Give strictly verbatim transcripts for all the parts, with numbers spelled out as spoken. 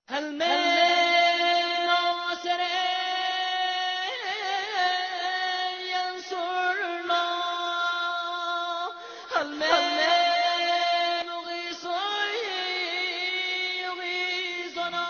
هل من ناصر ينصرنا هل من مغيث يغيثنا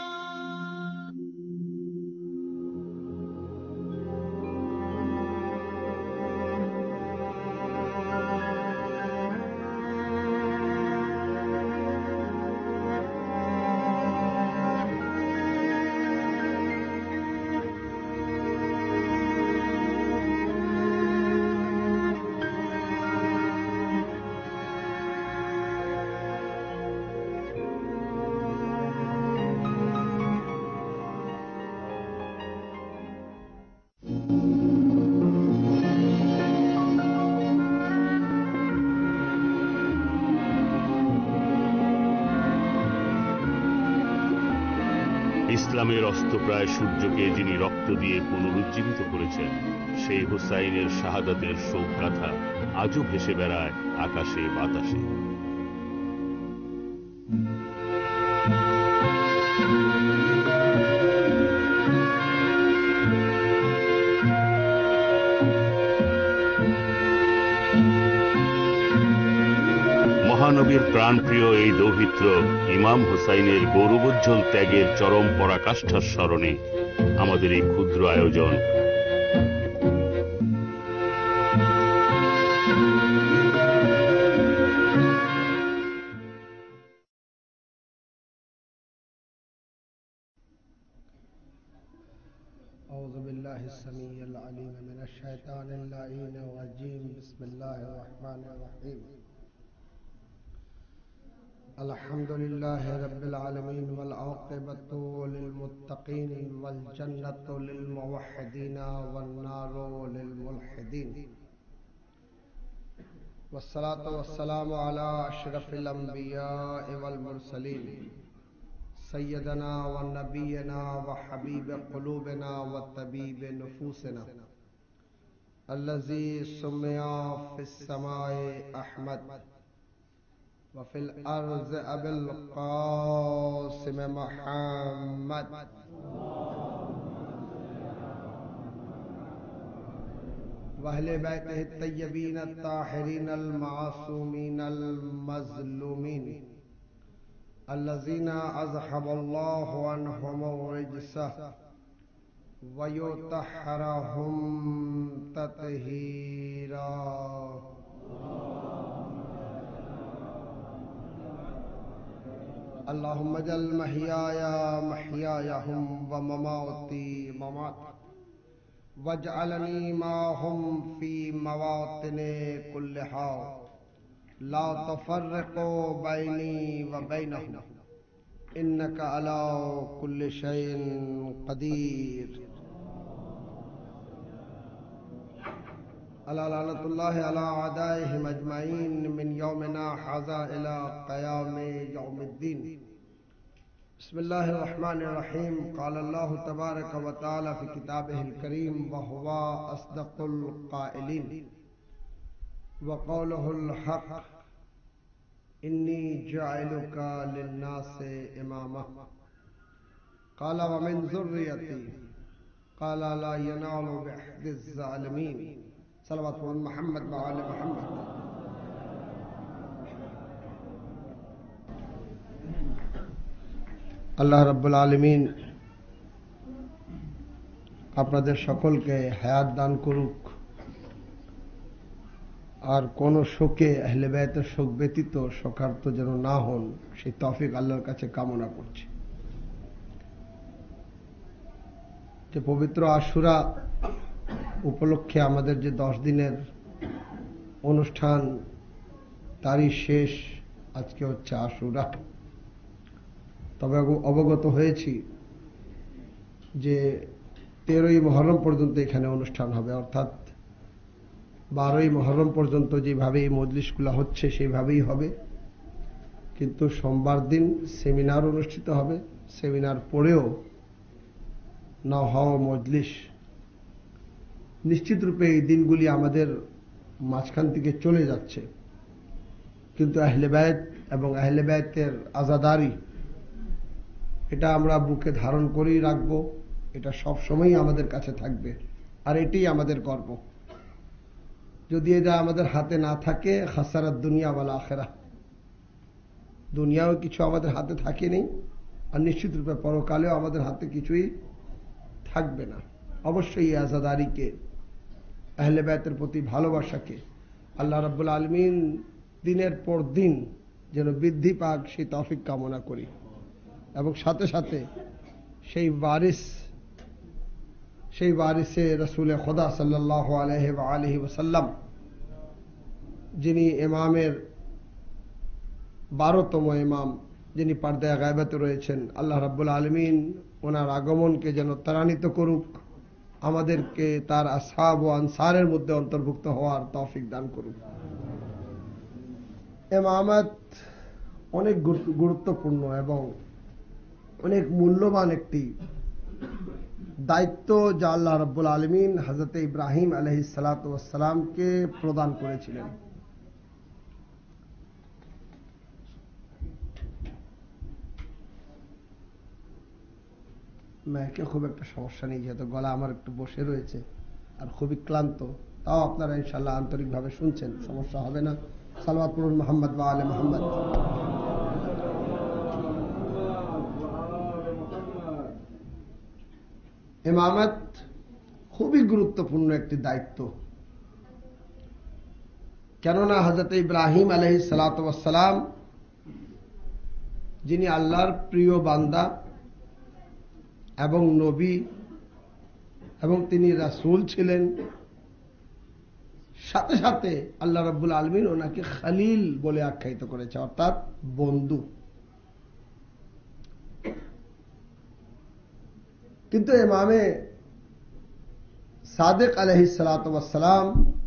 ইসলামের অস্তপ্রায় সূর্যকে যিনি রক্ত দিয়ে পুনরুজ্জীবিত করেছেন, সেই হুসাইনের শাহাদাতের শোক গাথা আজও ভেসে বেড়ায় আকাশে বাতাসে। মহানবীর প্রাণপ্রিয় এই দৌহিত্র ইমাম হুসাইনের গৌরবোজ্জ্বল ত্যাগের চরম পরাকাষ্ঠার স্মরণে আমাদের এই ক্ষুদ্র আয়োজন। أعوذ بالله السميع العليم من الشيطان اللعين الرجيم بسم الله الرحمن الرحيم الحمد لله رب العالمين والعاقبة للمتقين والجنة للموحدين والنار للملحدين والصلاة والسلام على أشرف الأنبياء والمرسلين سيدنا ونبينا وحبيب قلوبنا وطبيب نفوسنا الذي سمي في السماء أحمد وفي الأرض أبي القاسم محمد وأهل بيته الطيبين الطاهرين المعصومين المظلومين الذين أذهب الله عنهم الرجس ويطهرهم تطهيرا اللهم اجعل محياي محياهم ومماتي مماتهم واجعلني معهم في مواطن كلها لا تفرقوا بيني وبينهم إنك على كل شيء قدير ألا لعنة الله على أعدائهم أجمعين من يومنا هذا إلى قيام يوم الدين بسم الله الرحمن الرحيم قال الله تبارك وتعالى في كتابه الكريم وهو أصدق القائلين وقوله الحق إني جاعلك للناس إماما قال ومن ذريتي قال لا ينال بعهد الظالمين صلوات محمد وآل محمد আল্লাহ রাব্বুল আলামিন আপনাদের সকলকে হায়াত দান করুক, আর কোন শোকে আহলে বায়তের শোক ব্যতীত শোকার্ত যেন না হন সেই তৌফিক আল্লাহর কাছে কামনা করছি। যে পবিত্র আশুরা উপলক্ষে আমাদের যে দশ দিনের অনুষ্ঠান তারই শেষ আজকে হচ্ছে আশুরা। তবে অবগত হয়েছি যে তেরোই মুহররম পর্যন্ত এখানে অনুষ্ঠান হবে, অর্থাৎ বারোই মুহররম পর্যন্ত যেভাবে এই মজলিসগুলো হচ্ছে সেইভাবেই হবে, কিন্তু সোমবার দিন সেমিনার অনুষ্ঠিত হবে। সেমিনার পরেও না হওয়া মজলিস, নিশ্চিত রূপে এই দিনগুলি আমাদের মাঝখান থেকে চলে যাচ্ছে, কিন্তু আহলে বায়ত এবং আহলে বায়তের আজাদারি এটা আমরা বুকে ধারণ করেই রাখবো, এটা সব সময়ই আমাদের কাছে থাকবে, আর এটাই আমাদের গর্ব। যদি এটা আমাদের হাতে না থাকে, খাসারাত দুনিয়া ওয়াল আখিরাহ, দুনিয়াও কিছু আমাদের হাতে থাকে নেই, আর নিশ্চিত রূপে পরকালেও আমাদের হাতে কিছুই থাকবে না। অবশ্যই এই আজাদারিকে, আহলে বায়তের প্রতি ভালোবাসাকে আল্লাহ রাব্বুল আলামিন দিনের পর দিন যেন বৃদ্ধি পাক সেই তৌফিক কামনা করি, এবং সাথে সাথে সেই ওয়ারিস সেই ওয়ারিসে রাসূল খোদা সাল্লাল্লাহু আলাইহি ওয়া আলিহি ওয়াসাল্লাম, যিনি ইমামের বারোতম ইমাম, যিনি পর্দায়ে গায়বাতে রয়েছেন, আল্লাহ রাব্বুল আলামিন ওনার আগমনকে যেন ত্বরান্বিত করুক, আমাদেরকে তার আসহাব ও আনসারের মধ্যে অন্তর্ভুক্ত হওয়ার তৌফিক দান করুক। ইমামত অনেক গুরুত্বপূর্ণ এবং অনেক মূল্যবান একটি দায়িত্ব, যা আল্লাহ রাব্বুল আলামিন হযরত ইব্রাহিম আলাইহিস সালাতু ওয়াস সালামকে প্রদান করেছিলেন। মাইকে খুব একটা সমস্যা নেই, যেহেতু গলা আমার একটু বসে রয়েছে আর খুবই ক্লান্ত, তাও আপনারা ইনশাআল্লাহ আন্তরিকভাবে শুনছেন, সমস্যা হবে না। সালাওয়াত পড়ুন মুহাম্মদ ওয়া আলে মুহাম্মদ। ইমামত খুবই গুরুত্বপূর্ণ একটি দায়িত্ব, কেননা হযরত ইব্রাহিম আলাইহিস সালাতু ওয়াস সালাম, যিনি আল্লাহর প্রিয় বান্দা এবং নবী, এবং তিনি রাসূল ছিলেন, সাথে সাথে আল্লাহ রাব্বুল আলামিন ওনাকে খলিল বলে আখ্যায়িত করেছে, অর্থাৎ বন্ধু। কিন্তু ইমামে সাদিক আলাইহিস সালাতু ওয়াস সালাম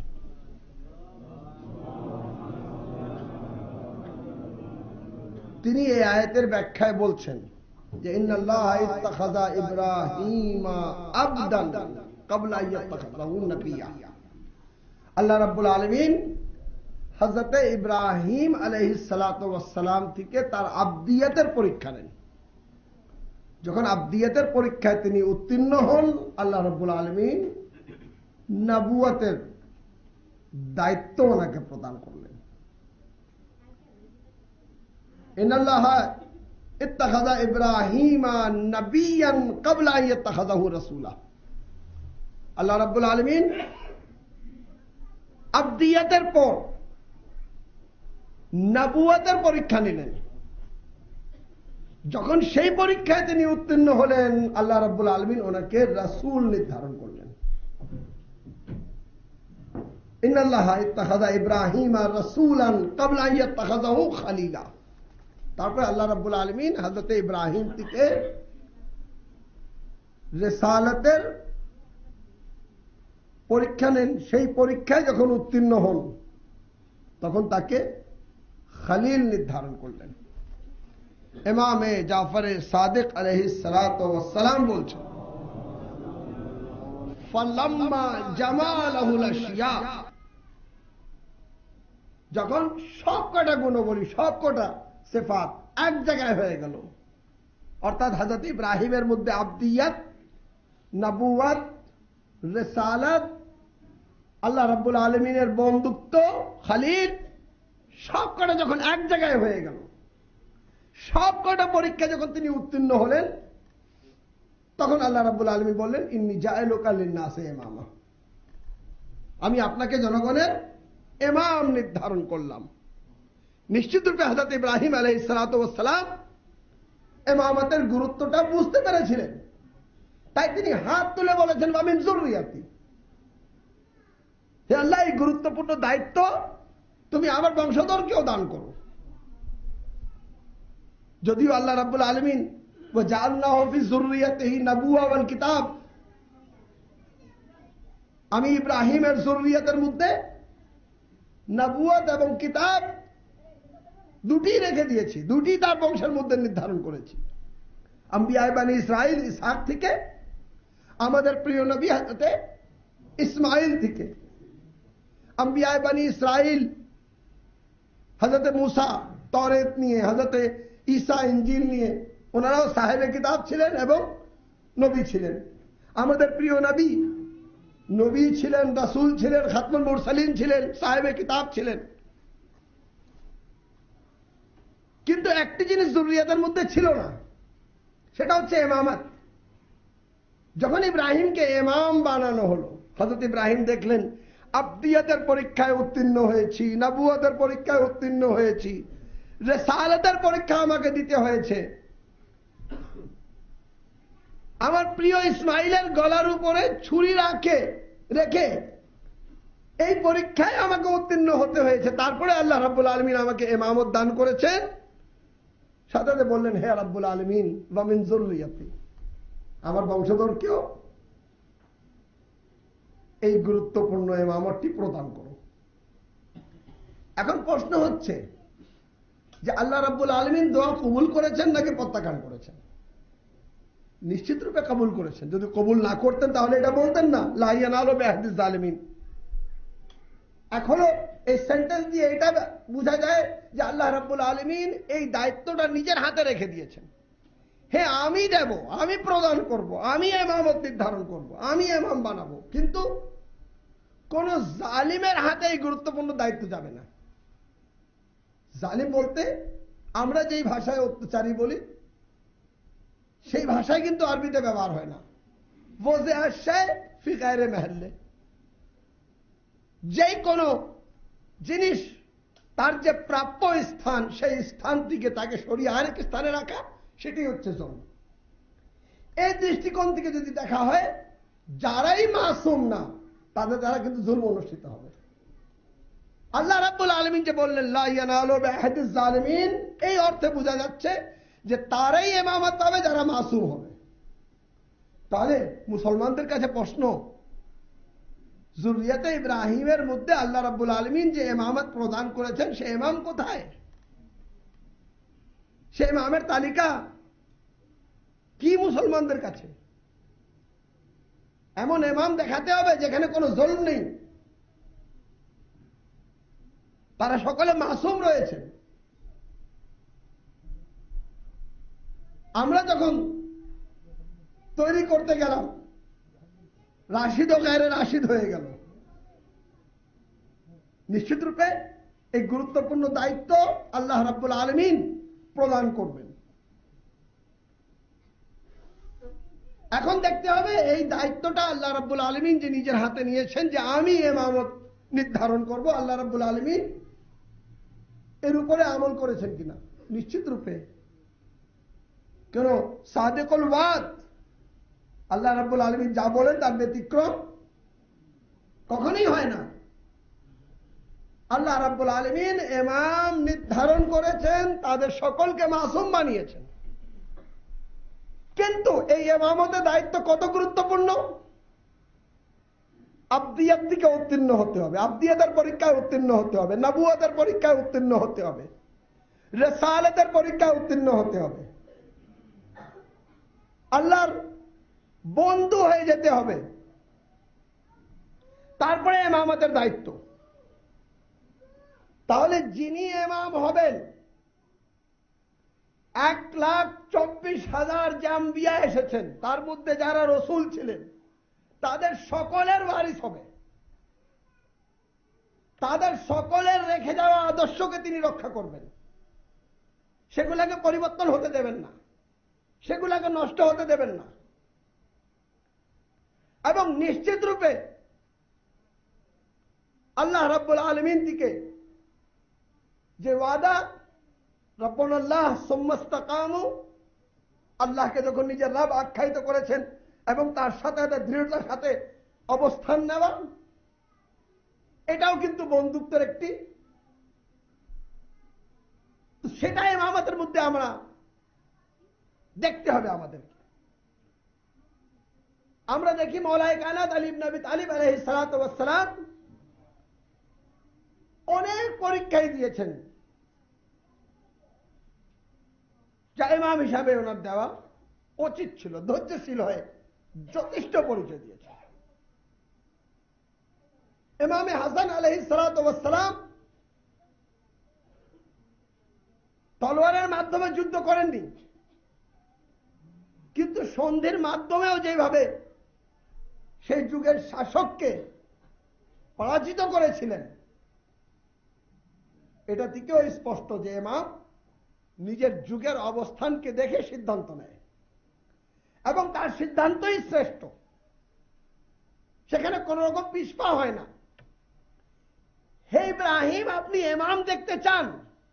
তিনি এই আয়াতের ব্যাখ্যায় বলছেন যে ইন্নাল্লাহা ইত্তাখাযা ইব্রাহিমা আবদান ক্বাবলা আন ইয়াত্তাখিযাহু নাবিয়্যা। আল্লাহ রাব্বুল আলামিন হযরত ইব্রাহিম আলাইহিস সালাতু ওয়াস সালাম থেকে তার আবদিয়তের পরীক্ষা নেন। যখন আবদিয়তের পরীক্ষায় তিনি উত্তীর্ণ হন, আল্লাহ রাব্বুল আলামিন নবুয়তের দায়িত্ব ওনাকে প্রদান করলেন। ইন্নাল্লাহা ইত্তাখাযা ইব্রাহিমা নাবিয়্যান ক্বাবলা আন ইয়াত্তাখিযাহু রাসূলা। আল্লাহ রাব্বুল আলামিন আবদিয়তের পর নবুয়তের পরীক্ষা নিলেন। যখন সেই পরীক্ষায় তিনি উত্তীর্ণ হলেন, আল্লাহ রাব্বুল আলামিন ওনাকে রাসূল নির্ধারণ করলেন। ইন্নাল্লাহা ইত্তাখাযা ইব্রাহিমা রাসূলান ক্বাবলা আন ইয়াত্তাখিযাহু খলিলা। তারপর আল্লাহ রাব্বুল আলামিন হযরত ইব্রাহিম থেকে রিসালাতের পরীক্ষা নেন। সেই পরীক্ষায় যখন উত্তীর্ণ হন, তখন তাকে খলিল নির্ধারণ করলেন। ইমামে জাফর সাদিক আলাইহিস সালাতু ওয়াস সালাম বলছেন, ফালাম্মা জামালাহুল আশিয়া, যখন সব কটা গুণাবলী, সব কটা সিফাত এক জায়গায় হয়ে গেল, অর্থাৎ হযরত ইব্রাহিমের মধ্যে আবদিয়ত, নবুয়ত, রিসালাত, আল্লাহ রাব্বুল আলামিনের বন্ধুত্ব, খলিল, সব কটা যখন এক জায়গায় হয়ে গেল, সব কটা পরীক্ষা যখন তিনি উত্তীর্ণ হলেন, তখন আল্লাহ রাব্বুল আলামিন বললেন, ইন্নী জাইলুকা লিন-নাসি ইমামা, আমি আপনাকে জনগণের ইমাম নির্ধারণ করলাম। নিশ্চিত রূপে হযরত ইব্রাহিম আলাইহিস সালাতু ওয়াস সালাম ইমামতের গুরুত্বটা বুঝতে পেরেছিলেন, তাই তিনি হাত তুলে বলেছেন, ওয়া মিন যুররিয়াতি, হে আল্লাহ, এই গুরুত্বপূর্ণ দায়িত্ব তুমি আমার বংশধরকেও দান করো। যদিও আল্লাহ রাব্বুল আলামিন ওয়া জাআলনাহু ফি যুররিয়াতিহি নাবুওয়া ওয়াল কিতাব, আমি ইব্রাহিমের যুররিয়াতের মধ্যে নবুয়ত এবং কিতাব দুটি রেখে দিয়েছি, দুটি তার বংশের মধ্যে নির্ধারণ করেছি। আম্বিয়া বনি ইসরাইল ইসহাক থেকে, আমাদের প্রিয় নবী হযরত ইসমাইল থেকে। আম্বিয়া বনি ইসরাইল হযরত মূসা তওরাত নিয়ে, হযরত ঈসা ইনজিল নিয়ে, ওনারাও সাহেবে কিতাব ছিলেন এবং নবী ছিলেন। আমাদের প্রিয় নবী নবী ছিলেন, রাসূল ছিলেন, খাতমুল মুরসালিন ছিলেন, সাহেবে কিতাব ছিলেন। কিন্তু একটি জিনিস যুররিয়াতের মধ্যে ছিল না, সেটা হচ্ছে ইমামত। যখন ইব্রাহিমকে ইমাম বানানো হলো, হযরত ইব্রাহিম দেখলেন আবদিয়াতের পরীক্ষায় উত্তীর্ণ হয়েছি, নবুয়তের পরীক্ষায় উত্তীর্ণ হয়েছি, রিসালাতের পরীক্ষা আমাকে দিতে হয়েছে। আমার প্রিয় ইসমাইলের গলার উপরে ছুরি রাখে রেখে এই পরীক্ষায় আমাকে উত্তীর্ণ হতে হয়েছে। তারপরে আল্লাহ রাব্বুল আলামিন আমাকে ইমামত দান করেছেন। সাথে সাথে বললেন, হে রাব্বুল আলামিন ওয়া মিন যুররিয়াতি, আমার বংশধরকেও এই গুরুত্বপূর্ণ ইমামতটি প্রদান করো। এখন প্রশ্ন হচ্ছে যে আল্লাহ রাব্বুল আলামিন দোয়া কবুল করেছেন নাকি প্রত্যাখ্যান করেছেন? নিশ্চিত রূপে কবুল করেছেন। যদি কবুল না করতেন তাহলে এটা বলতেন না লা ইয়ানালু বিআহদিজ জালিমিন। এখনো এই সেন্টেন্স দিয়ে এটা বোঝা যায় যে আল্লাহ রাব্বুল আলামিন এই দায়িত্বটা নিজের হাতে রেখে দিয়েছেন। হ্যাঁ, আমি দেব, আমি প্রদান করব, আমি ইমামত নির্ধারণ করব, আমি ইমাম বানাবো, কিন্তু কোন জালিমের হাতে এই গুরুত্বপূর্ণ দায়িত্ব যাবে না। জালিম বলতে আমরা যেই ভাষায় অত্যাচারী বলি সেই ভাষায় কিন্তু আরবিতে ব্যবহার হয় না। ওয়াজে আশায় ফি গায়রে মাহল্লে, যেই কোনো জিনিস তার যে প্রাপ্য স্থান সেই স্থান থেকে তাকে সরিয়ে আরেক স্থানে রাখা, সেটি হচ্ছে জুলম। এই দৃষ্টিকোণ থেকে যদি দেখা হয়, যারাই মাসুম না তাদের দ্বারা কিন্তু জুলম অনুষ্ঠিত হবে। আল্লাহ রাব্বুল আলামিন যে বললেন লা ইয়ানালু বিআহদিজ জালিমিন, এই অর্থে বোঝা যাচ্ছে যে তারাই ইমামত পাবে যারা মাসুম হবে। তাহলে মুসলমানদের কাছে প্রশ্ন, যুররিয়াতে ইব্রাহিমের মধ্যে আল্লাহ রাব্বুল আলামিন যে ইমামত প্রদান করেছেন সে ইমাম কোথায়? সে ইমামের তালিকা কি মুসলমানদের কাছে? এমন ইমাম দেখাতে হবে যেখানে কোনো জুলম নেই, তারা সকলে মাসুম রয়েছে। আমরা যখন তৈরি করতে গেলাম, রাশিদ ও গায়রে রাশিদ হয়ে গেল। নিশ্চিত রূপে এই গুরুত্বপূর্ণ দায়িত্ব আল্লাহ রাব্বুল আলামিন প্রদান করবেন। এখন দেখতে হবে এই দায়িত্বটা আল্লাহ রাব্বুল আলামিন যে নিজের হাতে নিয়েছেন যে আমি ইমামত নির্ধারণ করব, আল্লাহ রাব্বুল আলামিন এর উপরে আমল করেছেন কিনা? নিশ্চিত রূপে। কেন সাদিকুল ওয়াদ, আল্লাহ রাব্বুল আলামিন যা বলেন তার ব্যতিক্রম কখনোই হয় না। আল্লাহ রাব্বুল আলামিন ইমাম নির্ধারণ করেছেন, তাদের সকলকে মাসুম বানিয়েছেন। কিন্তু এই ইমামতের দায়িত্ব কত গুরুত্বপূর্ণ! আবদিয়াত থেকে উত্তীর্ণ হতে হবে, আবদিয়াতের পরীক্ষায় উত্তীর্ণ হতে হবে, নবুয়তের পরীক্ষায় উত্তীর্ণ হতে হবে, রিসালাতের পরীক্ষায় উত্তীর্ণ হতে হবে, আল্লাহর বন্ধু হয়ে যেতে হবে। তারপরে ইমামতের দায়িত্ব। তাহলে যিনি ইমাম হবেন, এক লাখ চব্বিশ হাজার জাম্বিয়া এসেছেন, তার মধ্যে যারা রসুল ছিলেন তাদের সকলের ওয়ারিস হবে। তাদের সকলের রেখে যাওয়া আদর্শকে তিনি রক্ষা করবেন, সেগুলাকে পরিবর্তন হতে দেবেন না, সেগুলাকে নষ্ট হতে দেবেন না। এবং নিশ্চিত রূপে আল্লাহ রাব্বুল আলামিন থেকে যে ওয়াদা, রব্বুনাল্লাহ সুম্মাস্তাকামু, আল্লাহকে যখন নিজের রব আখ্যায়িত করেছেন এবং তার সাথে দৃঢ়তার সাথে অবস্থান নেওয়া, এটাও কিন্তু বন্ধুত্বের একটি, সেটাই ইমামতের মধ্যে আমরা দেখতে হবে আমাদেরকে। আমরা দেখি মাওলায়ে কায়নাত আলী ইবনে আবি তালিব আলাইহিস সালাতু ওয়াস সালাম অনেক পরীক্ষাই দিয়েছেন, যা ইমাম হিসাবে ওনার দেওয়া উচিত ছিল। ধৈর্যশীল হয়ে যথেষ্ট পরিচয় দিয়েছে। ইমামে হাসান আলাইহিস সালাতু ওয়াস সালাম তলোয়ারের মাধ্যমে যুদ্ধ করেননি, কিন্তু সন্ধির মাধ্যমেও যেভাবে সেই যুগের শাসককে পরাজিত করেছিলেন, এটা থেকেও স্পষ্ট যে ইমাম নিজের যুগের অবস্থানকে দেখে সিদ্ধান্ত নেয় এবং তার সিদ্ধান্তই শ্রেষ্ঠ, সেখানে কোন রকম পিছপা হয় না। হে ইব্রাহিম, আপনি ইমাম দেখতে চান?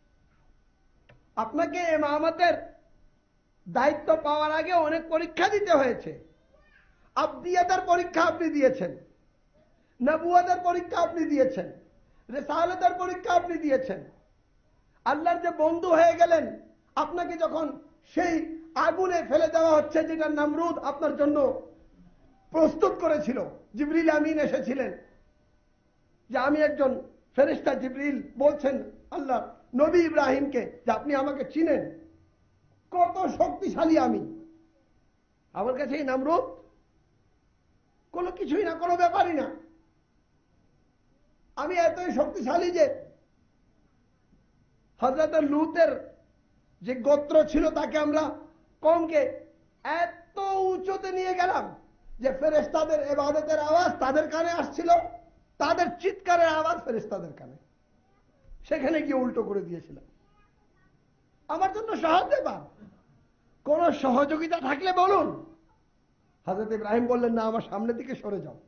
আপনাকে ইমামতের দায়িত্ব পাওয়ার আগে অনেক পরীক্ষা দিতে হয়েছে। আবদিয়াতের পরীক্ষা আপনি দিয়েছেন, নবুয়তের পরীক্ষা আপনি দিয়েছেন, রিসালাতের পরীক্ষা আপনি দিয়েছেন। আল্লাহর যে বন্ধু হয়ে গেলেন, আপনাকে যখন সেই আগুনে ফেলে দেওয়া হচ্ছে যেটা নমরুদ আপনার জন্য প্রস্তুত করেছিল, জিবরিল আমিন এসেছিলেন যে আমি একজন ফেরেশতা। জিবরিল বলছেন আল্লাহ নবী ইব্রাহিমকে যে আপনি আমাকে চিনেন, কত শক্তিশালী আমি, আমার কাছে এই নমরুদ কোনো কিছুই না, কোনো ব্যাপারই না। আমি এতই শক্তিশালী যে হযরত লূতের যে গোত্র ছিল তাকে আমরা কমকে এত উঁচুতে নিয়ে গেলাম যে ফেরেশতাদের ইবাদতের আওয়াজ তাদের কানে আসছিল, তাদের চিৎকারের আওয়াজ ফেরেশতাদের কানে। সেখানে গিয়ে উল্টো করে দিয়েছিলাম। আমার জন্য সহজ ব্যাপার, কোন সহযোগিতা থাকলে বলুন। হযরত ইব্রাহিম বললেন, না, আমার সামনে দিকে সরে যাও,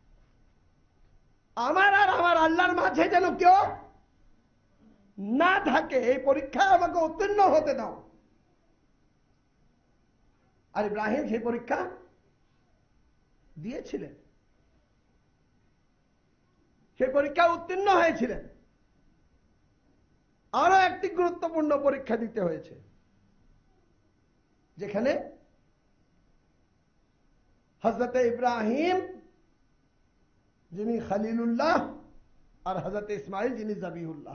আমার আর আমার আল্লাহর মাঝে যেন কেউ না থাকে, এই পরীক্ষায় আমাকে উত্তীর্ণ হতে দাও। আর ইব্রাহিম সেই পরীক্ষা দিয়েছিলেন, সেই পরীক্ষা উত্তীর্ণ হয়েছিলেন। আরো একটি গুরুত্বপূর্ণ পরীক্ষা দিতে হয়েছে, যেখানে হযরত ইব্রাহিম যিনি খলিলুল্লাহ আর হযরত ইসমাইল যিনি জাবিহুল্লাহ,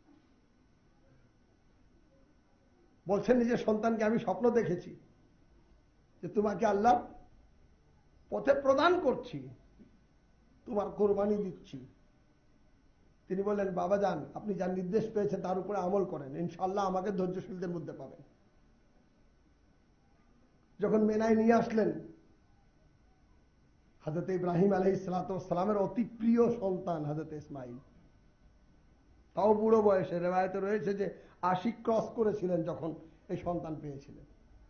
বলছেন নিজের সন্তানকে আমি স্বপ্ন দেখেছি যে তোমাকে আল্লাহ পথে প্রদান করছি, তোমার কোরবানি দিচ্ছি। তিনি বললেন, বাবা যান, আপনি যার নির্দেশ পেয়েছেন তার উপরে আমল করেন, ইনশাআল্লাহ আমাকে ধৈর্যশীলদের মধ্যে পাবেন। যখন মেনায় নিয়ে আসলেন হযরত ইব্রাহিম আলাইহিস সালামের অতি প্রিয় সন্তান হযরত ইসমাইল, তাও বুড়ো বয়সে, রিওয়ায়েতে রয়েছে যে আশি ক্রস করেছিলেন যখন এই সন্তান পেয়েছিলেন,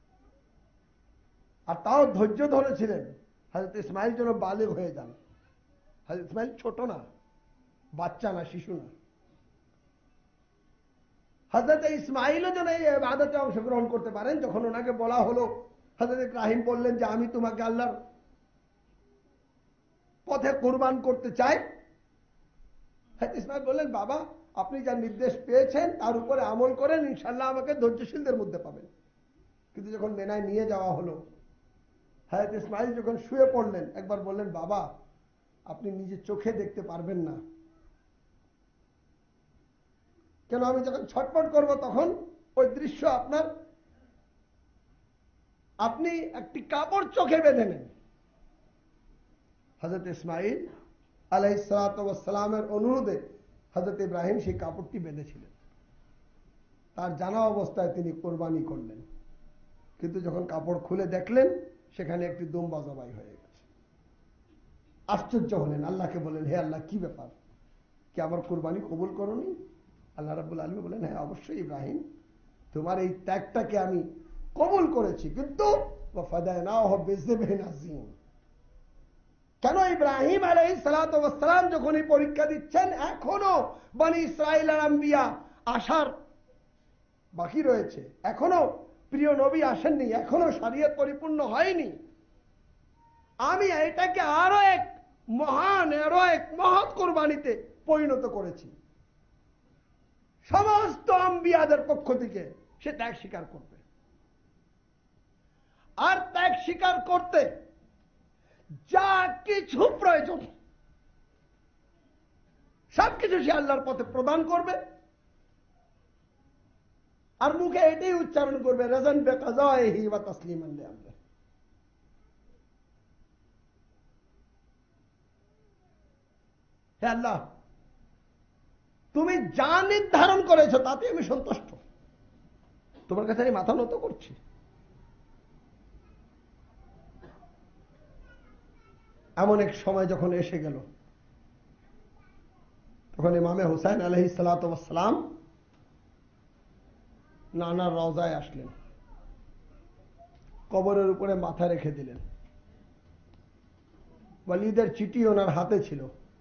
আর তাও ধৈর্য ধরেছিলেন হযরত ইসমাইল যেন বালিগ হয়ে যান। হযরত ইসমাইল ছোট না, বাচ্চা না, শিশু না। হযরত ইসমাইলও যেন এই ইবাদতে অংশগ্রহণ করতে পারেন। যখন ওনাকে বলা হলো, হযরত ইব্রাহিম বললেন যে আমি তোমাকে আল্লাহর পথে কুরবান করতে চাই। হযরত ইসমাইল বললেন, বাবা আপনি যা নির্দেশ পেয়েছেন তার উপরে আমল করেন, ইনশাআল্লাহ আমাকে ধৈর্যশীলদের মধ্যে পাবেন। কিন্তু যখন মেনায় নিয়ে যাওয়া হলো, হযরত ইসমাইল যখন শুয়ে পড়লেন, একবার বললেন, বাবা আপনি নিজে চোখে দেখতে পারবেন না, কেন আমি যখন ছটফট করব তখন ওই দৃশ্য আপনার, আপনি একটি কাপড় চোখে বেঁধে নেন। হযরত ইসমাইল আলাইহিস সালামের অনুরোধে হযরত ইব্রাহিম সেই কাপড়টি বেঁধেছিলেন। তার জানা অবস্থায় তিনি কোরবানি করলেন, কিন্তু যখন কাপড় খুলে দেখলেন সেখানে একটি দুম্বা জবাই হয়ে গেছে। আশ্চর্য হলেন, আল্লাহকে বলেন, হে আল্লাহ কি ব্যাপার, কি আমার কোরবানি কবুল করনি? আল্লাহ রাব্বুল আলামিন বলেন, হ্যাঁ অবশ্যই ইব্রাহিম, তোমার এই ত্যাগটাকে আমি কবুল করেছি, কিন্তু ওয়াফাদায়নাহু বিযিবহিন আযীম। কেন ইব্রাহিম আলাইহিস সালাতু ওয়াস সালাম যখন এই পরীক্ষা দিচ্ছেন, এখনো বনি ইসরাঈলের আম্বিয়া আসার বাকি রয়েছে, এখনো প্রিয় নবী আসেননি, এখনো শরীয়ত পরিপূর্ণ হয়নি। আমি এটাকে আরো এক মহান, আরো এক মহৎ কুরবানিতে পরিণত করেছি। সমস্ত আম্বিয়াদের পক্ষ থেকে সে ত্যাগ স্বীকার করবে, আর ত্যাগ স্বীকার করতে যা কিছু প্রয়োজন সবকিছু সে আল্লাহর পথে প্রদান করবে, আর মুখে এটাই উচ্চারণ করবে, রাযান বিকাযাইহি ওয়া তাসলিমান লিআমরিহি। হে আল্লাহ, তুমি যা নির্ধারণ করেছো তাতে আমি সন্তুষ্ট, তোমার কাছে আমি মাথা নত করছি। এমন এক সময় যখন এসে গেল, তখন ইমামে হুসাইন আলাইহিস সালাতু ওয়াস সালাম নানার রওজায় আসলেন, কবরের উপরে মাথা রেখে দিলেন। ওয়ালিদের চিঠি ওনার হাতে ছিল,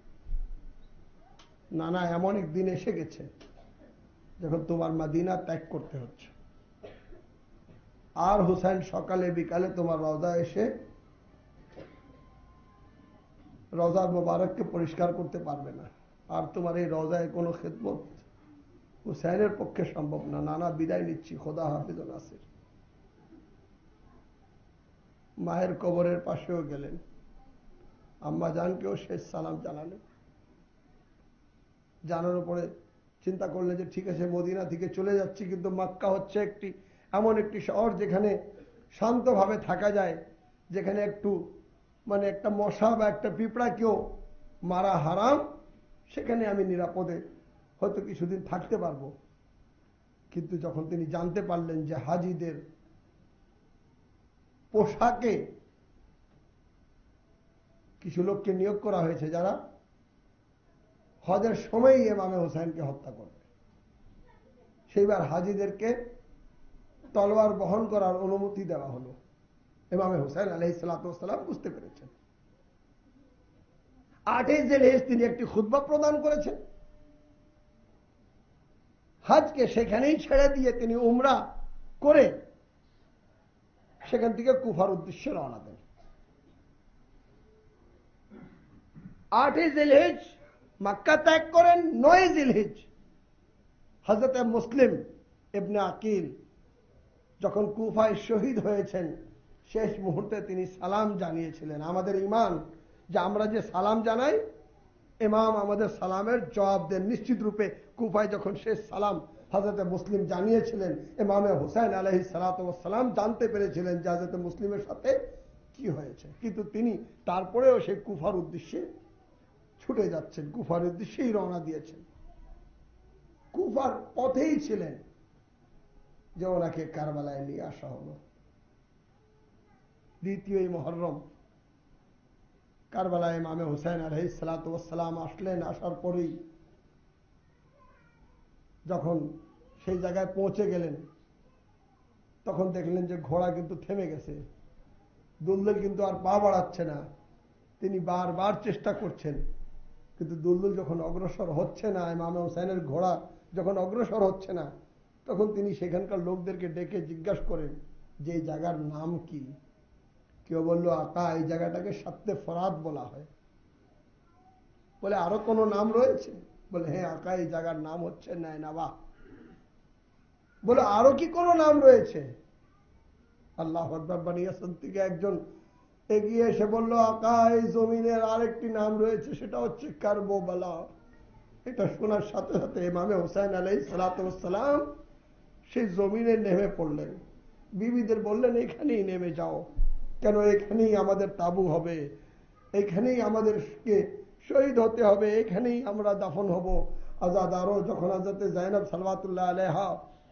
নানা এমন একদিন এসে গেছে যখন তোমার মদিনা ত্যাগ করতে হচ্ছে, আর হুসাইন সকালে বিকালে তোমার রওজা এসে রওজা মোবারককে পরিষ্কার করতে পারবে না, আর তোমার এই রওজায় কোনো খেদমত হুসাইনের পক্ষে সম্ভব না। নানা বিদায় নিচ্ছি, খোদা হাফিজ ও নাসির। মায়ের কবরের পাশেও গেলেন, আম্মা জানকেও শেষ সালাম জানালেন। জানানোর পরে চিন্তা করলেন যে ঠিক আছে, মদিনা থেকে চলে যাচ্ছি, কিন্তু মক্কা হচ্ছে একটি এমন একটি শহর যেখানে শান্তভাবে থাকা যায়, যেখানে একটু মানে একটা মশা বা একটা পিঁপড়াকেও মারা হারাম, সেখানে আমি নিরাপদে হয়তো কিছুদিন থাকতে পারবো। কিন্তু যখন তিনি জানতে পারলেন যে হাজিদের পোশাকে কিছু লোককে নিয়োগ করা হয়েছে যারা হজের সময়ই ইমামে হুসাইনকে হত্যা করবে, সেইবার হাজিদেরকে তলোয়ার বহন করার অনুমতি দেওয়া হলো। ইমামে হুসাইন আলাইহিস সালাতু ওয়াস সালাম বুঝতে পেরেছেন। আটই জিলহিজ তিনি একটি খুতবা প্রদান করেছেন, হজকে সেখানেই ছেড়ে দিয়ে তিনি উমরা করে সেখান থেকে কুফার উদ্দেশ্যে রওনা দেন। আটই জিলহিজ মক্কা ত্যাগ করেন। নয় জিলহিজ হযরত মুসলিম ইবনে আকিল যখন কুফায় শহীদ হয়েছেন, শেষ মুহূর্তে তিনি সালাম জানিয়েছিলেন। আমাদের ঈমান যে আমরা যে সালাম জানাই, ইমাম আমাদের সালামের জবাব দেন নিশ্চিত রূপে। কুফায় যখন শেষ সালাম হযরত মুসলিম জানিয়েছিলেন, ইমামে হুসাইন আলাইহিস সালাতু ওয়াস সালাম জানতে পেরেছিলেন যে হযরত মুসলিমের সাথে কি হয়েছে, কিন্তু তিনি তারপরেও সেই কুফার উদ্দেশ্যে ছুটে যাচ্ছেন, কুফার উদ্দেশ্যেই রওনা দিয়েছেন। কুফার পথেই ছিলেন যে ওনাকে কারবালায় নিয়ে আসা হলো। দ্বিতীয় মুহররম কারবালায় ইমামে হুসাইন আলাইহিস সালাতু ওয়াস সালাম আসলেন। আসার পরেই যখন সেই জায়গায় পৌঁছে গেলেন, তখন দেখলেন যে ঘোড়া কিন্তু থেমে গেছে, দুলদুল কিন্তু আর পা বাড়াচ্ছে না। তিনি বারবার চেষ্টা করছেন, কিন্তু দুলদুল যখন অগ্রসর হচ্ছে না, ইমামে হুসাইনের ঘোড়া যখন অগ্রসর হচ্ছে না, তখন তিনি সেখানকার লোকদেরকে ডেকে জিজ্ঞাসা করেন যে এই জায়গার নাম কি। কেউ বলল, আকা এই জায়গাটাকে সাত্তে ফরাত বলা হয়। বলে আরো কোনো নাম রয়েছে? বলে হ্যাঁ আকা এই জায়গার নাম হচ্ছে নাইনাবা। বলে আরো কি কোনো নাম রয়েছে? আল্লাহ আকবার বানিয়াছেন থেকে একজন এগিয়ে এসে বলল, আকা এই জমিনের আরেকটি নাম রয়েছে, সেটা হচ্ছে কারবালা। এটা শোনার সাথে সাথে ইমামে হুসাইন আলাইহিস সালাতু ওয়াস সালাম সেই জমিনে নেমে পড়লেন। বিবিদের বললেন এখানেই নেমে যাও, কেন এখানেই আমাদের তাবু হবে, এখানেই আমাদেরকে শহীদ হতে হবে, এখানেই আমরা দাফন হব। আজাদ আরো যখন হযরত যায়েনব সালাওয়াতুল্লাহ আলাইহা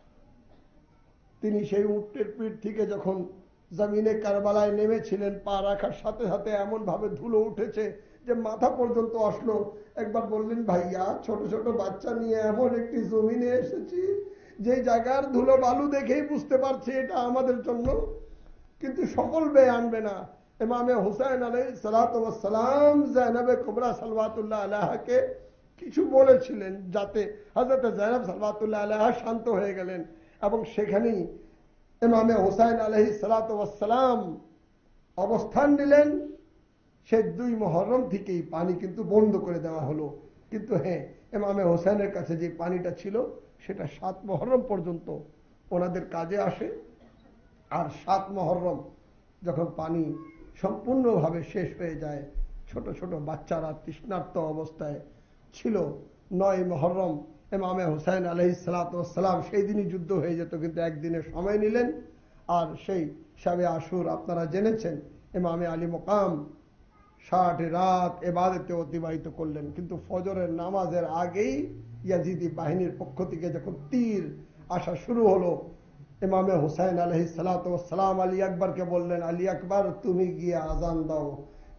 তিনি সেই উটের পিঠ থেকে যখন জমিনে কারবালায় নেমেছিলেন, পা রাখার সাথে সাথে এমন ভাবে ধুলো উঠেছে যে মাথা পর্যন্ত আসলো। একবার বললেন, ভাইয়া ছোট ছোট বাচ্চা নিয়ে এমন একটি জমিনে এসেছি যে জায়গার ধুলো বালু দেখেই বুঝতে পারছি এটা আমাদের জন্য, কিন্তু সকল বেয়ে আনবে না। ইমামে হুসাইন আলাইহিস সালাতু ওয়াস সালাম যায়েনবে কুবরা সালাওয়াতুল্লাহ আলাইহাকে কিছু বলেছিলেন, যাতে হযরত যায়েনব সালাওয়াতুল্লাহ আলাইহা শান্ত হয়ে গেলেন। এবং সেখানেই ইমামে হুসাইন আলাইহিস সালাতু ওয়াস সালাম অবস্থান নিলেন। সে দুই মুহররম থেকেই পানি কিন্তু বন্ধ করে দেওয়া হলো, কিন্তু হ্যাঁ ইমামে হুসাইনের কাছে যে পানিটা ছিল সেটা সাত মুহররম পর্যন্ত ওনাদের কাজে আসে। আর সাত মুহররম যখন পানি সম্পূর্ণভাবে শেষ হয়ে যায়, ছোট ছোট বাচ্চারা তৃষ্ণার্ত অবস্থায় ছিল, নয় মুহররম ইমামে হুসাইন আলাইহিস সালাতু ওয়াস সালাম সেই দিনই যুদ্ধ হয়ে যেত, কিন্তু একদিনের সময় নিলেন। আর সেই শাবে আশুর আপনারা জেনেছেন, ইমামে আলী মুকাম ষাট রাত ইবাদতে অতিবাহিত করলেন, কিন্তু ফজরের নামাজের আগেই ইয়াজিদি বাহিনীর পক্ষ থেকে যখন তীর আসা শুরু হলো, ইমামে হুসাইন আলাইহিস সালাতু ওয়াস সালাম আলী আকবরকে বললেন, আলী আকবর তুমি গিয়ে আজান দাও,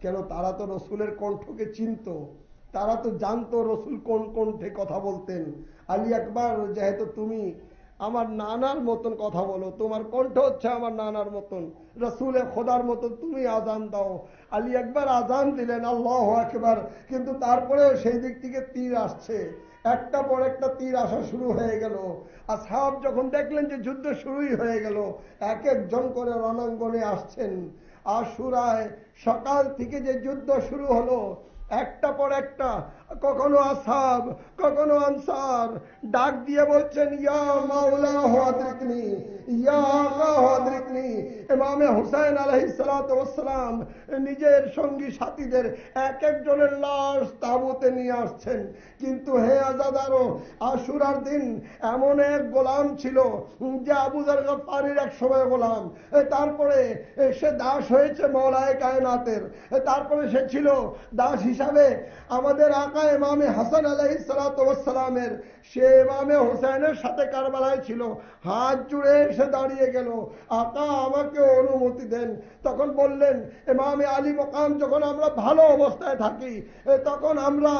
কেন তারা তো রসুলের কণ্ঠকে চিনত, তারা তো জানতো রসুল কোন কণ্ঠে কথা বলতেন। আলী আকবর, যেহেতু তুমি আমার নানার মতন কথা বলো, তোমার কণ্ঠ হচ্ছে আমার নানার মতন, রসুলের খোদার মতন তুমি আজান দাও। আলী আকবর আজান দিলেন, আল্লাহু আকবার। কিন্তু তারপরেও সেই দিক থেকে তীর আসছে, একটা পর একটা তীর আসা শুরু হয়ে গেল। আসহাব যখন দেখলেন যে যুদ্ধ শুরুই হয়ে গেল, এক একজন করে রণাঙ্গনে আসছেন। আশুরায় সকাল থেকে যে যুদ্ধ শুরু হলো, একটা পর একটা, কখনো আসহাব কখনো আনসার ডাক দিয়ে বলছেন, ইয়া মাওলা হাদরিকনি, ইয়া আগা হাদরিকনি। ইমামে হুসাইন আলাইহিস সালাতু ওয়াস সালাম নিজের সঙ্গী সাথীদের এক একজনের লাশ তাঁবুতে নিয়ে আসছেন। কিন্তু হে আজাদারো, আশুরার দিন এমন এক গোলাম ছিল যে আবু যার গফফারির এক সময় গোলাম, তারপরে সে দাস হয়েছে মওলায়ে কায়নাতের, তারপরে সে ছিল দাস হিসাবে আমাদের আকা ইমামে হাসান আলাইহিস সালাতু ওয়াস সালামের। সে ইমামে হুসাইনের সাথে কারবালায় ছিল, হাত জুড়ে এসে দাঁড়িয়ে গেল, আকা আমাকে অনুমতি দেন। তখন বললেন, ইমামে আলী মকাম যখন আমরা ভালো অবস্থায় থাকি তখন আমরা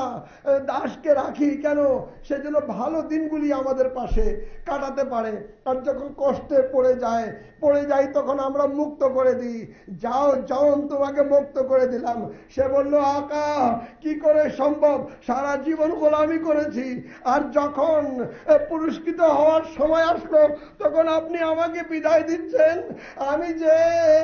দাসকে রাখি কেন? সেজন্য ভালো দিনগুলি আমাদের পাশে কাটাতে পারে, আর যখন কষ্টে পড়ে যায় পড়ে যাই তখন আমরা মুক্ত করে দিই। যাও যখন তোমাকে মুক্ত করে দিলাম। সে বলল, আকা কি করে সম্ভব, সারা জীবন গোলামি করেছি, আর যখন পুরস্কৃত হওয়ার সময় আসলো তখন আপনি আমাকে বিদায় দিচ্ছেন। আমি যে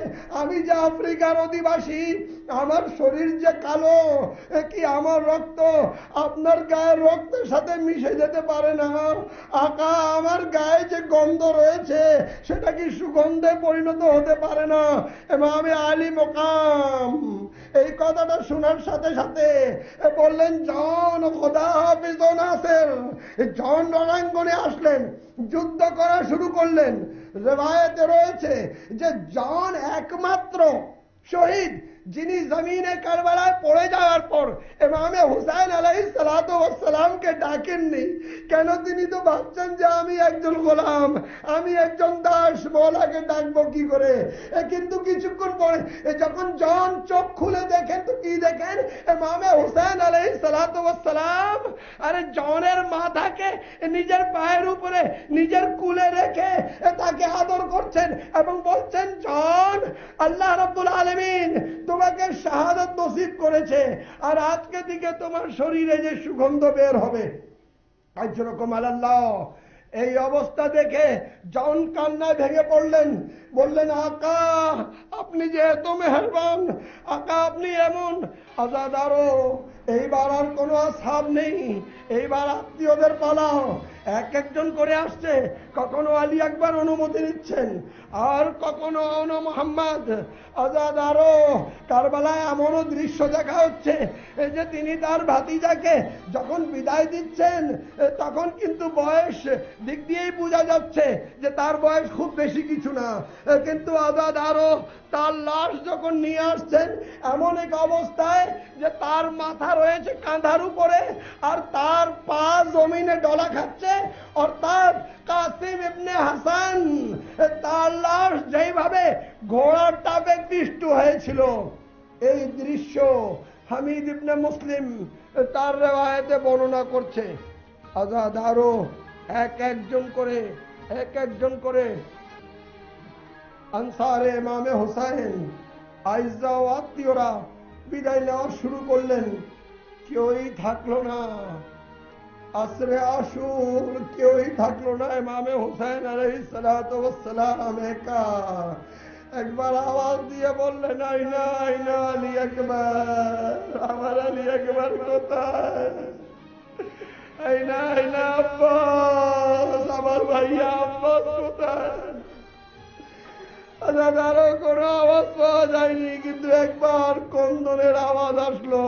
আমি যে আফ্রিকার অধিবাসী, আমার শরীর যে কালো, কি আমার রক্ত আপনার গায়ের রক্তের সাথে মিশে যেতে পারে না? আকা আমার গায়ে যে গন্ধ রয়েছে সেটা কি সুগন্ধে পরিণত হতে পারে না? ইমামে আলী মকাম এই কথাটা শোনার সাথে সাথে বললেন, জন খোদা হাফিজ ও নাসের। জন রণাঙ্গনে আসলেন, যুদ্ধ করা শুরু করলেন। রিওয়ায়েতে রয়েছে যে জন একমাত্র শহীদ যিনি জমিনে কারবালায় পড়ে যাওয়ার পর ইমামে হুসাইন আলাইহিস সালাতু ওয়াস সালামকে ডাকেননি। কেন? তিনি তো ভাবছেন যে আমি একজন গোলাম, আমি একজন দাস, মওলাকে ডাকবো কি করে? কিন্তু কিছুক্ষণ পরে যখন জন চোখ খুলে দেখেন তো কি দেখেন? ইমামে হুসাইন আলাইহিস সালাতু ওয়াস সালাম আরে জনের মাথাকে নিজের পায়ের উপরে নিজের কুলে রেখে তাকে আদর করছেন এবং বলছেন, জন আল্লাহ রাব্বুল আলামিন তোমাকে শাহাদাত নসিব করেছে, আর আজকে থেকে তোমার শরীরে যে সুগন্ধ বের হবে। আজরকম আল্লাহ। এই অবস্থা দেখে জন কান্নায় ভেঙে পড়লেন, বললেন, আকা আপনি যে এত মেহেরবান, আকা আপনি এমন। আজাদারো, এইবার আর কোনো আসহাব নেই, এইবার আত্মীয়দের পালাও। এক একজন করে আসছে, কখনো আলী আকবর অনুমতি নিচ্ছেন, আর কখনো অনো মোহাম্মদ। আজাদারো, কারবালায় এমনও দৃশ্য দেখা হচ্ছে যে তিনি তার ভাতিজাকে যখন বিদায় দিচ্ছেন তখন কিন্তু বয়স দিক দিয়েই বোঝা যাচ্ছে যে তার বয়স খুব বেশি কিছু না, কিন্তু আজাদারো তার লাশ যখন নিয়ে আসছেন এমন এক অবস্থায় যে তার মাথা রয়েছে কাঁধার উপরে আর তার পা জমিনে ডলা খাচ্ছে, অর্থাৎ কাসিম ইবনে হাসান তার লাশ যেইভাবে ঘোড়ার টাপে পিষ্ট হয়েছিল। এই দৃশ্য হামিদ ইবনে মুসলিম তার রিওয়ায়েতে বর্ণনা করছে। আজাদারো, এক একজন করে এক একজন করে আনসারে ইমামে হুসাইন, আইজা ও আত্মীয়রা বিদায় নেওয়া শুরু করলেন। কেউই থাকলো না, আসরে আশুর কেউই থাকলো না। ইমামে হুসাইন আলাইহিস সালাতু ওয়াস সালাম একা। একবার আওয়াজ দিয়ে বললেন, আইনা আইনা আলী আকবর, আমার আলী আকবর কোথায়? আইনা আইনা আব্বাস, আমার ভাইয়া আব্বাস কোথায়? আরো কোনো আওয়াজ পাওয়া যায়নি, কিন্তু একবার কন্দনের আওয়াজ আসলো।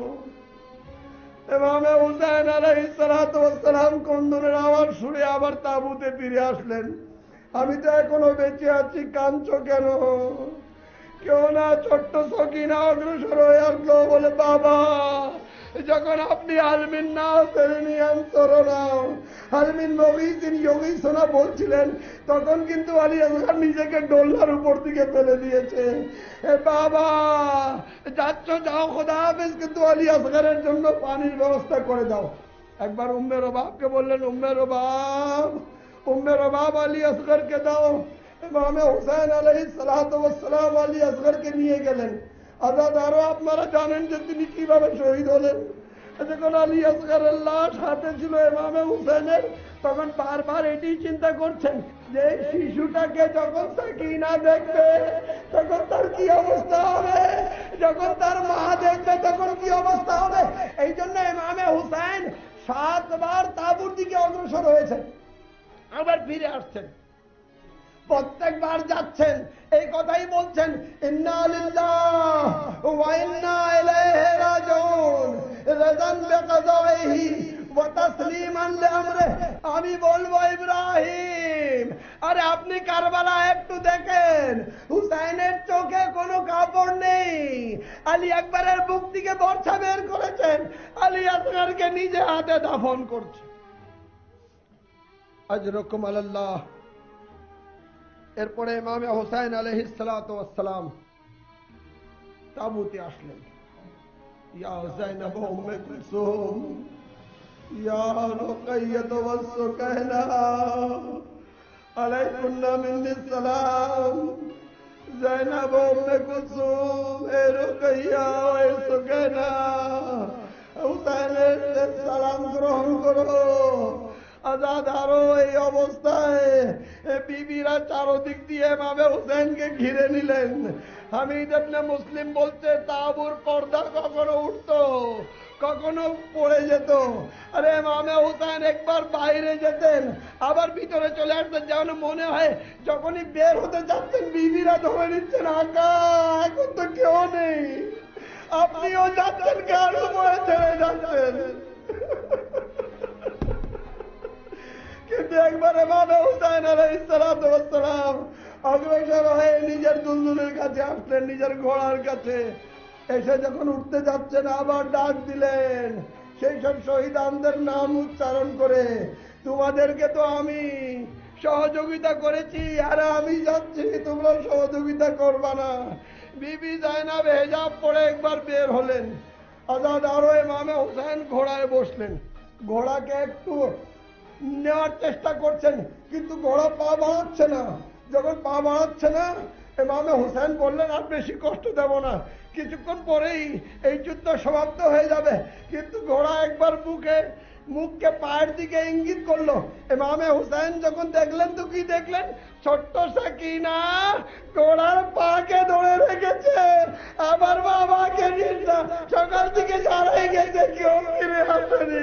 ইমামে হুসাইন আলাইহিস সালাতু ওয়াস সালাম কন্দনের আওয়াজ শুনে আবার তাঁবুতে ফিরে আসলেন। আমি তো এখনো বেঁচে আছি, কাঁদছো কেন? কেউ না ছোট্ট সকিনা অগ্রসর হয়ে আসলো, বলে, বাবা যখন আপনি আলমিন না ফেরেনি আনসরনা আলমিন মগিসিন ইয়গিসনা বলছিলেন, তখন কিন্তু আলী আসগর নিজেকে ডোল্লার উপর দিকে ফেলে দিয়েছে। এ বাবা যাচ্ছ যাও, খোদা হাফেজ, কিন্তু আলী আসগরের জন্য পানির ব্যবস্থা করে দাও। একবার উম্মে রবাবকে বললেন, উম্মে রবাব উম্মে রবাব আলী আসগরকে দাও। ইমামে হুসাইন আলাইহিস সালাতু ওয়াস সালাম আলী আসগরকে নিয়ে গেলেন। আজাদারও আপনারা জানেন যে তিনি কিভাবে শহীদ হলেন। যখন আলী আসগরের লাশ হাতে ছিল ইমামে হুসাইনের, তখন বারবার এটি চিন্তা করছেন যে এই শিশুটাকে যখন সাকিনা দেখবে তখন তার কি অবস্থা হবে, যখন তার মা দেখবে তখন কি অবস্থা হবে। এই জন্য ইমামে হুসাইন সাতবার তাঁবুর দিকে অগ্রসর হয়েছেন, আবার ফিরে আসছেন। প্রত্যেকবার যাচ্ছেন এই কথাই বলছেন, ইন্না লিল্লাহ ওয়া ইন্না ইলাইহি রাজিউন রাযান বিকাযাইহি ওয়া তাসলিমান লিআমরিহি। আমি বলবো ইব্রাহিম, আরে আপনি কারবালা একটু দেখেন, হুসাইনের চোখে কোনো কাপড় নেই। আলী আকবরের বুক থেকে বর্ষা বের করেছেন, আলী আসগরকে নিজে হাতে দাফন করছে। আজরকুম আলাল্লাহ। এরপরে ইমামে হুসাইন আলাইহিস সালাতু ওয়াস সালাম তাবুতে আসলেন। ইয়া যায়নাব উম্মে কুলসুম, ইয়া রুকাইয়াত ওয়াস সুকায়না, আলাইকুন্না মিন্নিস সালাম। যায়নাব উম্মে কুলসুম, এ রুকাইয়া এ সুকায়না, হুসাইনের সালাম গ্রহণ করো। আজাদারও এই অবস্থায় বিবিরা চারদিক দিয়ে ইমামে হুসাইনকে ঘিরে নিলেন। হামিদ ইবনে মুসলিম বলছে, তাঁবুর পর্দা কখনো উঠতো কখনো পড়ে যেত। আরে ইমামে হুসাইন একবার বাইরে যেতেন আবার ভিতরে চলে আসতেন, যেন মনে হয় যখনই বের হতে যাচ্ছেন বিবিরা ধরে নিচ্ছেন, আকা এখন তো কেউ নেই, আপনিও যাচ্ছেন, কার উপরে ছেড়ে যাচ্ছেন। কিন্তু একবার ইমামে হুসাইন আলাইহিস সালাতু ওয়াস সালাম অগ্রসর হয়ে নিজের দুলদুলের কাছে আসলেন, নিজের ঘোড়ার কাছে এসে যখন উঠতে যাচ্ছেন আবার ডাক দিলেন সেই সব শহীদানদের নাম উচ্চারণ করে, তোমাদেরকে তো আমি সহযোগিতা করেছি, আর আমি যাচ্ছি, তোমরা সহযোগিতা করবা না। বিবি জায়নাব হেজাব পরে একবার বের হলেন। আজাদ আরো ইমামে হুসাইন ঘোড়ায় বসলেন, ঘোড়াকে একটু নেওয়ার চেষ্টা করছেন, কিন্তু ঘোড়া পা বাড়াচ্ছে না। যখন পা বাড়াচ্ছে না, ইমামে হুসাইন বললেন, আর বেশি কষ্ট দেব না, কিছুক্ষণ পরেই এই যুদ্ধ সমাপ্ত হয়ে যাবে। কিন্তু ঘোড়া একবার বুকে মুখকে পায়ের দিকে ইঙ্গিত করলো। ইমামে হুসাইন যখন দেখলেন তো কি দেখলেন, ছোট্ট সাকিনা ঘোড়ার পাকে ধরে রেখেছে, আবার বাবাকে নিয়ে সকাল থেকে হারাই গেছে, কেউ ফিরে আসেনি।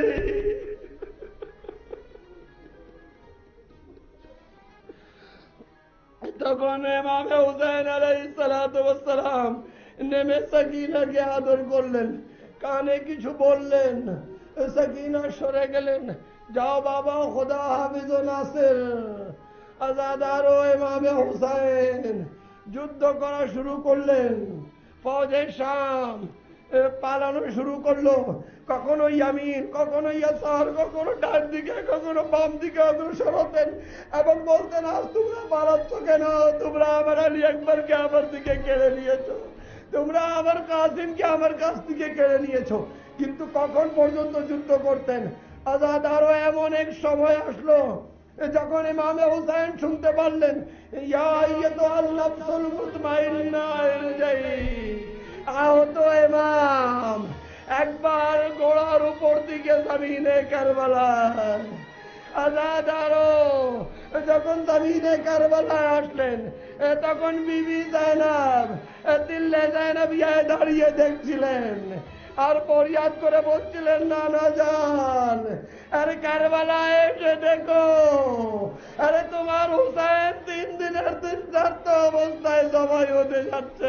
তখন ইমামে হুসাইন আলাইহিস সালাতু ওয়াস সালাম নেমে সাকিনাকে আদর করলেন, কানে কিছু বললেন, সাকিনা সরে গেলেন। যাও বাবা, খোদা হাফিজ ও নাসির। আজাদারও ইমামে হুসাইন যুদ্ধ করা শুরু করলেন। ফৌজে শাম পালানো শুরু করলো, কখনো ইয়ামিন, কখনো ইয়াসার, কখনো ডান দিকে, কখনো বাম দিকে অগ্রসর হতেন এবং বলতেন, আজ তোমরা পালাচ্ছ কেন? তোমরা আমার আলী আকবরকে আমার দিকে কেড়ে নিয়েছ, তোমরা আমার কাসিমকে আমার কাছ থেকে কেড়ে নিয়েছো। কিন্তু কখন পর্যন্ত যুদ্ধ করতেন? আজাদ আরো এমন এক সময় আসলো যখন ইমামে হুসাইন শুনতে পারলেন, ইয়া আইয়াতুহান নাফসুল মুতমাইন্না ইরজিই। আহত ইমাম একবার ঘোড়ার উপর দিকে জমিনে কারবালা। আজাদ আরো যখন জমিনে কারবালা আসলেন, তখন বিবি জায়নাব দিল্লে জায়নাব দাঁড়িয়ে দেখছিলেন আর ফরিয়াদ করে বলছিলেন, নানা জান, আরে কারবালায় এসে দেখো, আরে তোমার হুসাইন তিন দিনের দিন যাত্রা অবস্থায় জবাই হতে যাচ্ছে।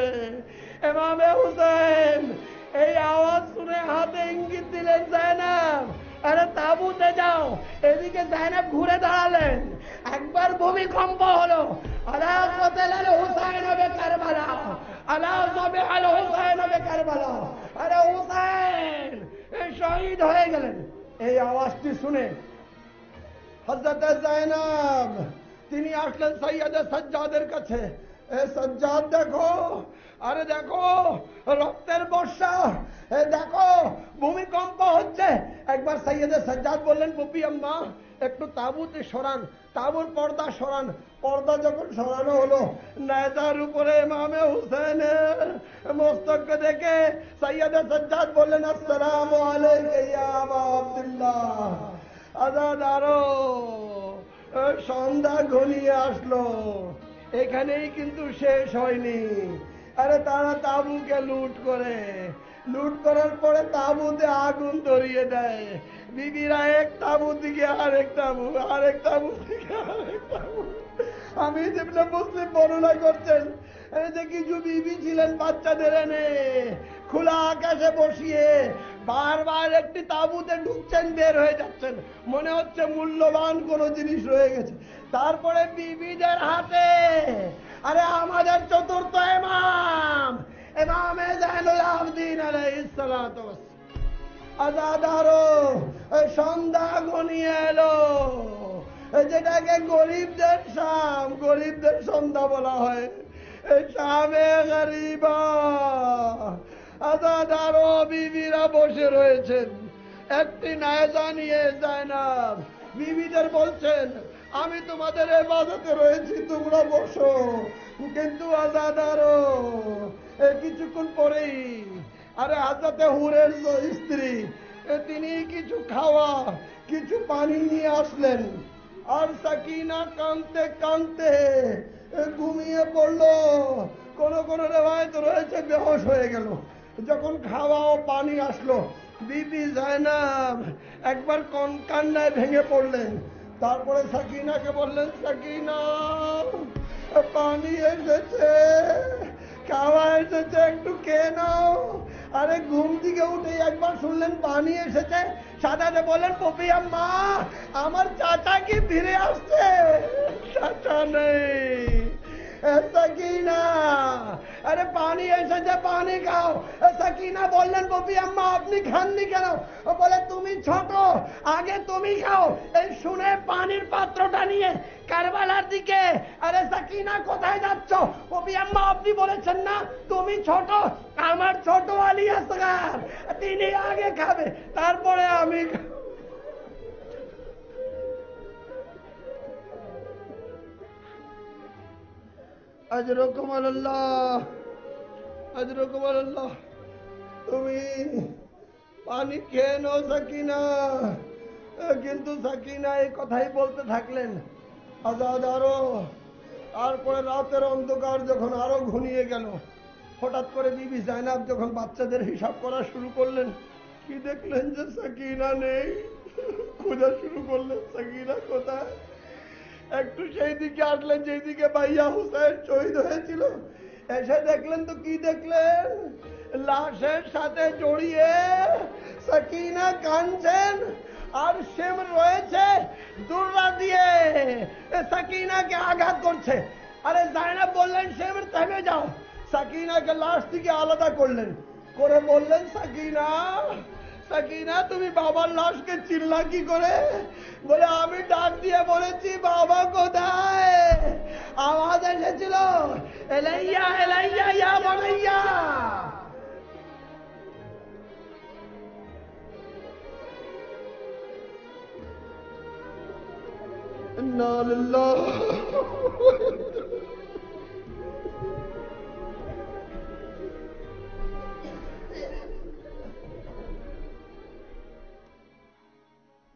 ইমামে হুসাইন এই আওয়াজ শুনে হাতে ইঙ্গিত দিলেন, জায়নাব আরে তাঁবুতে যাও। এদিকে জাইনাব ঘুরে দাঁড়ালেন, একবার ভূমিকম্প হলো। আলা কতলাল হুসাইন হবে কারবালা, আলা যাবিহাল হুসাইন হবে কারবালা। আরে হুসাইন শহীদ হয়ে গেলেন। এই আওয়াজটি শুনে হযরত জাইনাব তিনি আসলেন সৈয়দে সাজ্জাদের কাছে। এ সাজ্জাদ দেখো, আরে দেখো রক্তের বর্ষা, এ দেখো ভূমিকম্প হচ্ছে। একবার সৈয়দে সাজ্জাদ বললেন, পুপি আম্মা একটু তাঁবুতে সরান, তাঁবুর পর্দা সরান। পর্দা যখন সরানো হলো, নেজার উপরে ইমামে হুসেনের মস্তককে দেখে সৈয়দে সাজ্জাদ বললেন, আসসালামু আলাইকা ইয়া আবা আব্দুল্লাহ। আজাদারো সন্ধ্যা ঘনিয়ে আসলো, এখানেই কিন্তু শেষ হয়নি। আরে তারা তাঁবুকে লুট করে, লুট করার পরে তাঁবুতে আগুন ধরিয়ে দেয়। বিবিরা এক তাঁবু দিকে আরেক তাঁবু, আরেক তাঁবু দিকে আরেক তাঁবু। আমি যেগুলো মুসলিম বর্ণনা করছেন, এই যে কিছু বিবি ছিলেন বাচ্চাদের এনে খোলা আকাশে বসিয়ে বারবার একটি তাঁবুতে ঢুকছেন, বের হয়ে যাচ্ছেন, মনে হচ্ছে মূল্যবান কোন জিনিস রয়ে গেছে। তারপরে বিবিদের হাতে, আরে আমাদের চতুর্থ ইমাম ইমামে জাইনুল আবদিন আলাইহিস সালাতু ওয়াস আজাদারো সন্ধ্যা ঘনিয়ে এলো, যেটাকে গরিবদের শাম, গরিবদের সন্ধ্যা বলা হয়। শামে গরিবা আজাদারো বিবিরা বসে রয়েছেন, একটি নায়েজা নিয়ে জাইনাব বিবিদের বলছেন, আমি তোমাদের ইবাদতে রয়েছি, তোমরা বসো। কিন্তু আজাদারো কিছুক্ষণ পরেই, আরে হযরতে হুরের স্ত্রী তিনি কিছু খাওয়া, কিছু পানি নিয়ে আসলেন। আর সাকিনা কাঁদতে কাঁদতে ঘুমিয়ে পড়লো, কোন কোন রিওয়ায়াত রয়েছে বেহুশ হয়ে গেল। যখন খাওয়া ও পানি আসলো, বিবি জাইনাব একবার কোন কান্নায় ভেঙে পড়লেন। তারপরে সাকিনাকে বললেন, সাকিনা পানি এসেছে, খাওয়া এসেছে, একটু খেয়ে নাও। আরে ঘুম থেকে উঠে একবার শুনলেন পানি এসেছে, সাদাতে বললেন, পুপি আম্মা আমার চাচা কি ফিরে আসছে? চাচা নেই। সাকিনা আরে পানি এসেছে, পানি খাও। সাকিনা বললেন, পুপি আম্মা আপনি খাননি কেন? বলে, তুমি ছোট, আগে তুমি খাও। এই শুনে পানির পাত্রটা নিয়ে কারবালার দিকে। আরে সাকিনা কোথায় যাচ্ছ? পুপি আম্মা আপনি বলেছেন না তুমি ছোট, আমার ছোট আলী আসগার, তিনি আগে খাবে, তারপরে আমি। আজরকুম আল্লাহ, আজরকুম আল্লাহ। তুমি পানি খেয়ে নাও সাকিনা। কিন্তু সাকিনা এই কথাই বলতে থাকলেন। আজাদারো তারপরে রাতের অন্ধকার যখন আরো ঘনিয়ে গেল, হঠাৎ করে বিবি জাইনাব যখন বাচ্চাদের হিসাব করা শুরু করলেন, কি দেখলেন যে সাকিনা নেই। খোঁজা শুরু করলেন, সাকিনা কোথায়? একটু সেই দিকে আসলেন যেদিকে ভাইয়া হুসাইন শহীদ হয়েছিল। এসে দেখলেন তো কি দেখলেন, লাশের সাথে জড়িয়ে সাকিনা কাঁদছেন, আর শেম রয়েছে দুর্রা দিয়ে সাকিনাকে আঘাত করছে। আরে জাইনাব বললেন, শেম থেমে যাও। সাকিনাকে লাশ থেকে আলাদা করলেন, করে বললেন, সাকিনা সাকিনা তুমি বাবার লাশকে চিল্লা কি করে? বলে, আমি ডাক দিয়ে বলেছি, বাবা কোথায়? আওয়াজ এসেছিল, এলাইয়া এলাইয়া ইয়া বানাইয়া। ইন্না লিল্লাহি